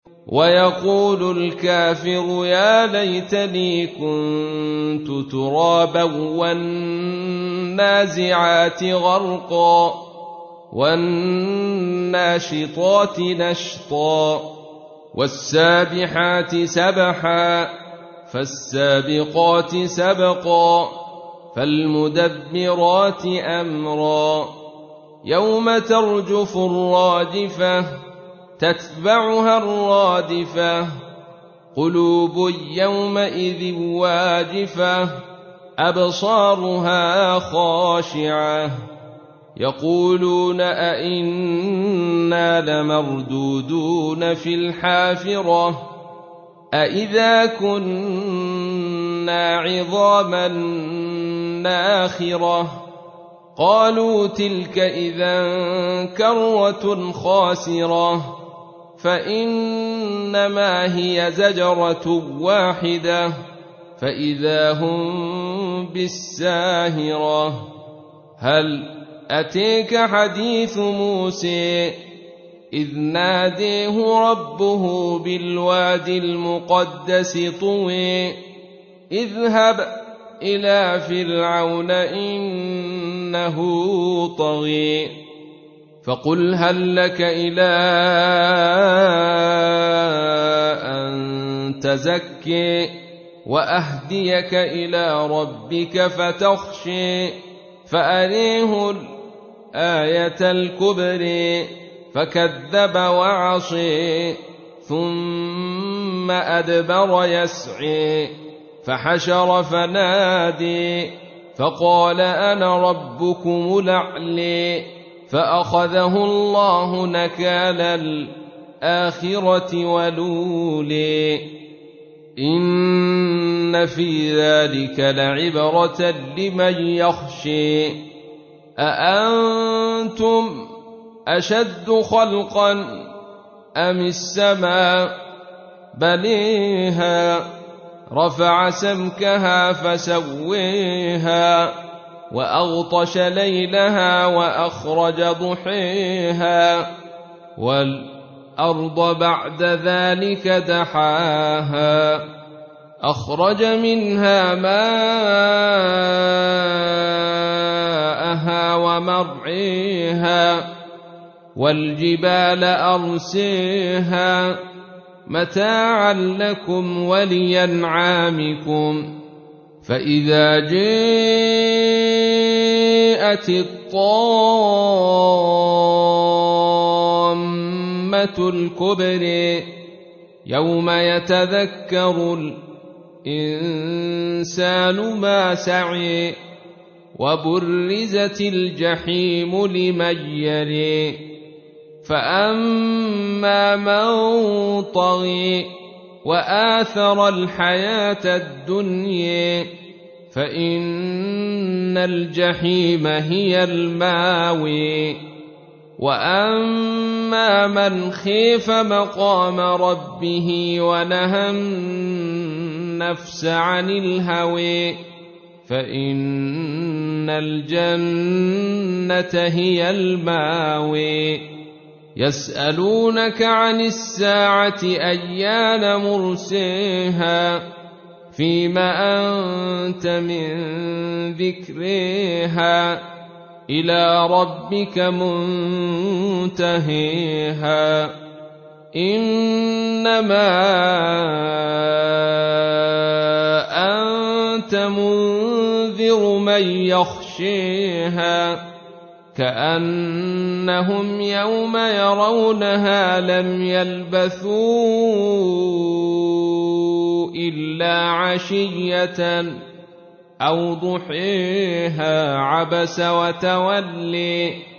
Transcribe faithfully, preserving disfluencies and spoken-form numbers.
ويقول الكافر يا ليتني كنت ترابا والنازعات غرقا والناشطات نشطا والسابحات سبحا فالسابقات سبقا فالمدبرات أمرا يوم ترجف الراجفة تتبعها الرادفة قلوب يومئذ واجفة أبصارها خاشعة يقولون أئنا لمردودون في الحافرة أئذا كنا عظاما ناخرة قالوا تلك إذا كرة خاسرة فإنما هي زجرة واحدة فإذا هم بالساهرة هل أتيك حديث موسى إذ ناديه ربه بالواد المقدس طوى اذهب إلى فرعون إنه طغى فقل هل لك إلى أن تزكي وأهديك إلى ربك فتخشي فأريه الآية الكبرى فكذب وعصي ثم أدبر يسعي فحشر فنادي فقال أنا ربكم الأعلى فأخذه الله نكال الآخرة والأولى إن في ذلك لعبرة لمن يخشى أأنتم أشد خلقا أم السماء بنيها رفع سمكها فسويها وأغطش ليلها وأخرج ضحيها والأرض بعد ذلك دحاها أخرج منها ماءها ومرعيها والجبال أرسيها متاعا لكم ولأنعامكم فإذا جاءت الطامة الكبرى يوم يتذكر الإنسان ما سعي وبرزت الجحيم لمن يرى فأما من طغى وآثر الحياة الدنيا فإن الجحيم هي الماوى وأما من خيف مقام ربه ونهى النفس عن الهوى فإن الجنة هي الماوى يسألونك عن الساعة أيان مرسيها فيما أنت من ذكرها إلى ربك منتهيها إنما أنت منذر من يخشيها كأنهم يوم يرونها لم يلبثوا إلا عشية أو ضحيها عبس وتولي